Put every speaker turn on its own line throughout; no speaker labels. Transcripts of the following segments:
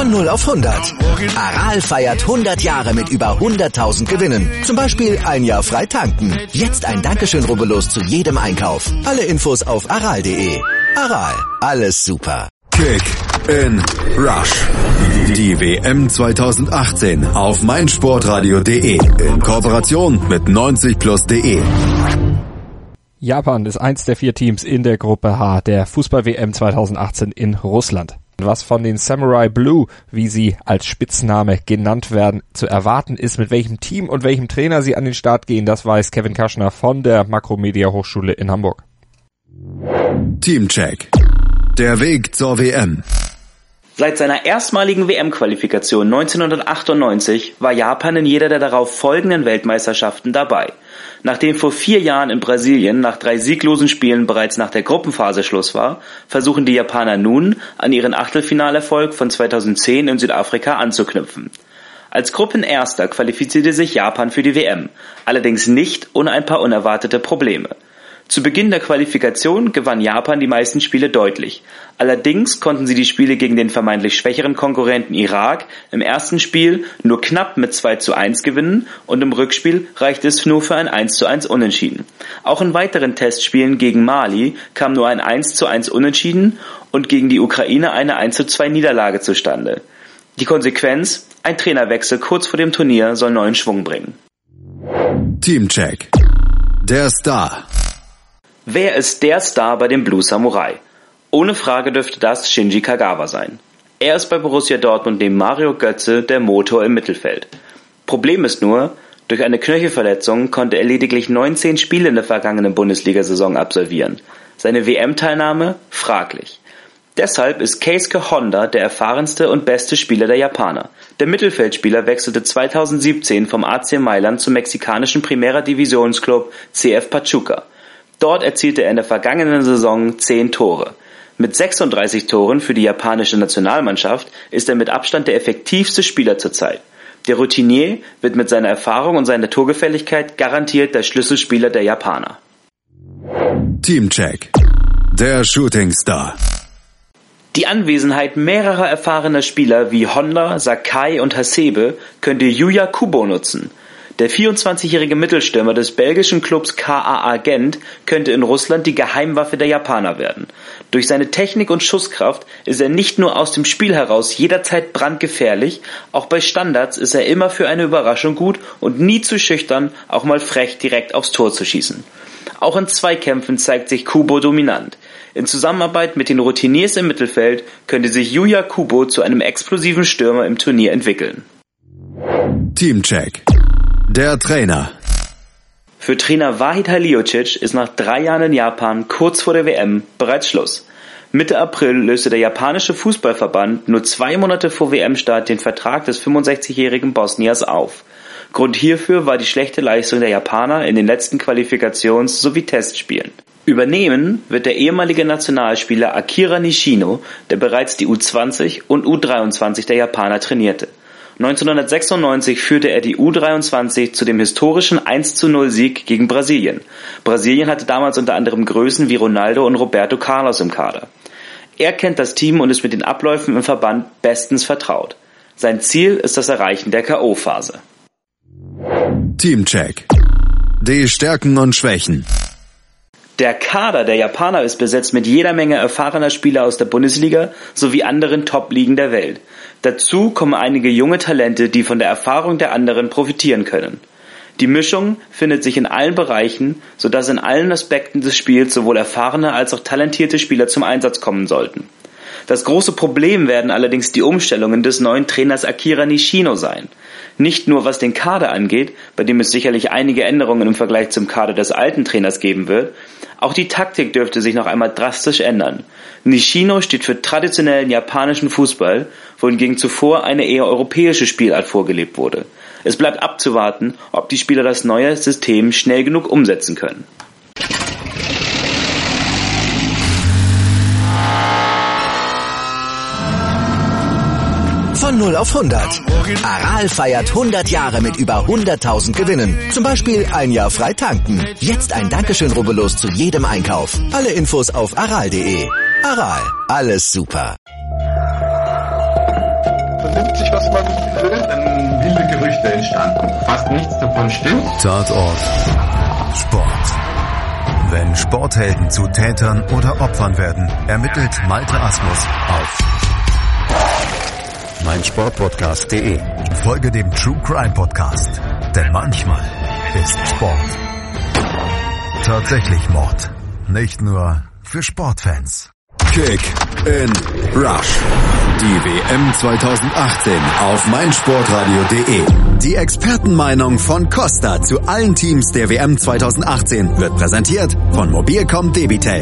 Von 0 auf 100. Aral feiert 100 Jahre mit über 100.000 Gewinnen. Zum Beispiel ein Jahr frei tanken. Jetzt ein Dankeschön, rubbellos zu jedem Einkauf. Alle Infos auf aral.de. Aral, alles super.
Kick in Rush. Die WM 2018 auf meinsportradio.de in Kooperation mit 90plus.de.
Japan ist eins der 4 Teams in der Gruppe H der Fußball-WM 2018 in Russland. Was von den Samurai Blue, wie sie als Spitzname genannt werden, zu erwarten ist, mit welchem Team und welchem Trainer sie an den Start gehen, das weiß Kevin Kaschner von der Makromedia Hochschule in Hamburg.
Teamcheck. Der Weg zur WM.
Seit seiner erstmaligen WM-Qualifikation 1998 war Japan in jeder der darauf folgenden Weltmeisterschaften dabei. Nachdem vor 4 Jahren in Brasilien nach 3 sieglosen Spielen bereits nach der Gruppenphase Schluss war, versuchen die Japaner nun, an ihren Achtelfinalerfolg von 2010 in Südafrika anzuknüpfen. Als Gruppenerster qualifizierte sich Japan für die WM, allerdings nicht ohne ein paar unerwartete Probleme. Zu Beginn der Qualifikation gewann Japan die meisten Spiele deutlich. Allerdings konnten sie die Spiele gegen den vermeintlich schwächeren Konkurrenten Irak im ersten Spiel nur knapp mit 2:1 gewinnen und im Rückspiel reichte es nur für ein 1:1 Unentschieden. Auch in weiteren Testspielen gegen Mali kam nur ein 1:1 Unentschieden und gegen die Ukraine eine 1:2 Niederlage zustande. Die Konsequenz: ein Trainerwechsel kurz vor dem Turnier soll neuen Schwung bringen.
Teamcheck. Der Star.
Wer ist der Star bei den Blue Samurai? Ohne Frage dürfte das Shinji Kagawa sein. Er ist bei Borussia Dortmund neben Mario Götze der Motor im Mittelfeld. Problem ist nur, durch eine Knöchelverletzung konnte er lediglich 19 Spiele in der vergangenen Bundesliga-Saison absolvieren. Seine WM-Teilnahme fraglich. Deshalb ist Keisuke Honda der erfahrenste und beste Spieler der Japaner. Der Mittelfeldspieler wechselte 2017 vom AC Mailand zum mexikanischen Primera Divisionsclub CF Pachuca. Dort erzielte er in der vergangenen Saison 10 Tore. Mit 36 Toren für die japanische Nationalmannschaft ist er mit Abstand der effektivste Spieler zurzeit. Der Routinier wird mit seiner Erfahrung und seiner Torgefälligkeit garantiert der Schlüsselspieler der Japaner.
Teamcheck. Der Shooting Star.
Die Anwesenheit mehrerer erfahrener Spieler wie Honda, Sakai und Hasebe könnte Yuya Kubo nutzen. Der 24-jährige Mittelstürmer des belgischen Clubs KAA Gent könnte in Russland die Geheimwaffe der Japaner werden. Durch seine Technik und Schusskraft ist er nicht nur aus dem Spiel heraus jederzeit brandgefährlich, auch bei Standards ist er immer für eine Überraschung gut und nie zu schüchtern, auch mal frech direkt aufs Tor zu schießen. Auch in Zweikämpfen zeigt sich Kubo dominant. In Zusammenarbeit mit den Routiniers im Mittelfeld könnte sich Yuya Kubo zu einem explosiven Stürmer im Turnier entwickeln.
Teamcheck. Der Trainer.
Für Trainer Vahid Halilhodžić ist nach 3 Jahren in Japan kurz vor der WM bereits Schluss. Mitte April löste der japanische Fußballverband nur 2 Monate vor WM-Start den Vertrag des 65-jährigen Bosniers auf. Grund hierfür war die schlechte Leistung der Japaner in den letzten Qualifikations- sowie Testspielen. Übernehmen wird der ehemalige Nationalspieler Akira Nishino, der bereits die U20 und U23 der Japaner trainierte. 1996 führte er die U23 zu dem historischen 1:0 Sieg gegen Brasilien. Brasilien hatte damals unter anderem Größen wie Ronaldo und Roberto Carlos im Kader. Er kennt das Team und ist mit den Abläufen im Verband bestens vertraut. Sein Ziel ist das Erreichen der K.O.-Phase.
Teamcheck. Die Stärken und Schwächen.
Der Kader der Japaner ist besetzt mit jeder Menge erfahrener Spieler aus der Bundesliga sowie anderen Top-Ligen der Welt. Dazu kommen einige junge Talente, die von der Erfahrung der anderen profitieren können. Die Mischung findet sich in allen Bereichen, sodass in allen Aspekten des Spiels sowohl erfahrene als auch talentierte Spieler zum Einsatz kommen sollten. Das große Problem werden allerdings die Umstellungen des neuen Trainers Akira Nishino sein. Nicht nur was den Kader angeht, bei dem es sicherlich einige Änderungen im Vergleich zum Kader des alten Trainers geben wird, auch die Taktik dürfte sich noch einmal drastisch ändern. Nishino steht für traditionellen japanischen Fußball, wohingegen zuvor eine eher europäische Spielart vorgelebt wurde. Es bleibt abzuwarten, ob die Spieler das neue System schnell genug umsetzen können.
Von 0 auf 100. Aral feiert 100 Jahre mit über 100.000 Gewinnen. Zum Beispiel ein Jahr frei tanken. Jetzt ein Dankeschön, rubbellos zu jedem Einkauf. Alle Infos auf aral.de. Aral, alles super.
dann wilde Gerüchte entstanden. Fast nichts davon stimmt.
Tatort Sport. Wenn Sporthelden zu Tätern oder Opfern werden, ermittelt Malte Asmus auf meinsportpodcast.de. Folge dem True Crime Podcast, denn manchmal ist Sport tatsächlich Mord. Nicht nur für Sportfans. Kick in Rush. Die WM 2018 auf meinsportradio.de. Die Expertenmeinung von Costa zu allen Teams der WM 2018 wird präsentiert von Mobilcom Debitel.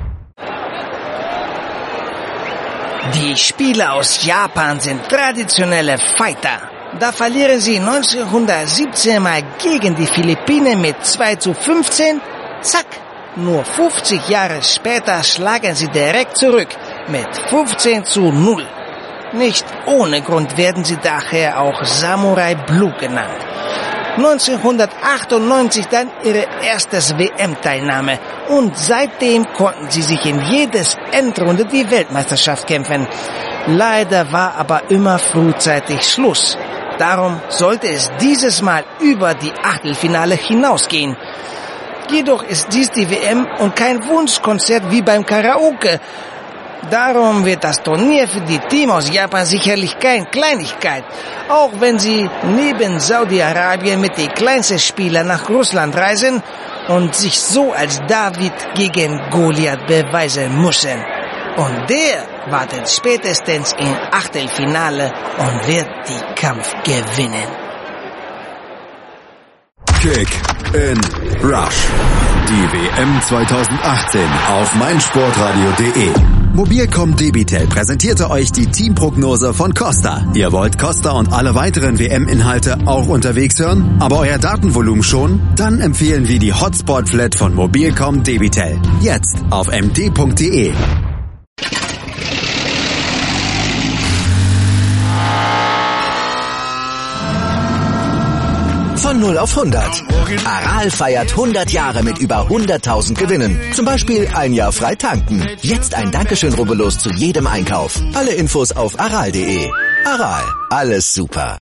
Die Spieler aus Japan sind traditionelle Fighter. Da verlieren sie 1917 mal gegen die Philippinen mit 2:15. Zack! Nur 50 Jahre später schlagen sie direkt zurück mit 15:0. Nicht ohne Grund werden sie daher auch Samurai Blue genannt. 1998 dann ihre erstes WM-Teilnahme und seitdem konnten sie sich in jedes Endrunde die Weltmeisterschaft kämpfen. Leider war aber immer frühzeitig Schluss. Darum sollte es dieses Mal über die Achtelfinale hinausgehen. Jedoch ist dies die WM und kein Wunschkonzert wie beim Karaoke. Darum wird das Turnier für die Teams aus Japan sicherlich keine Kleinigkeit. Auch wenn sie neben Saudi-Arabien mit den kleinsten Spielern nach Russland reisen und sich so als David gegen Goliath beweisen müssen. Und der wartet spätestens im Achtelfinale und wird den Kampf gewinnen.
Kick in Rush. Die WM 2018 auf meinsportradio.de. Mobilcom Debitel präsentierte euch die Teamprognose von Costa. Ihr wollt Costa und alle weiteren WM-Inhalte auch unterwegs hören, aber euer Datenvolumen schon? Dann empfehlen wir die Hotspot-Flat von Mobilcom Debitel. Jetzt auf md.de.
Von 0 auf 100. Aral feiert 100 Jahre mit über 100.000 Gewinnen. Zum Beispiel ein Jahr frei tanken. Jetzt ein Dankeschön, rubbellos zu jedem Einkauf. Alle Infos auf aral.de. Aral, alles super.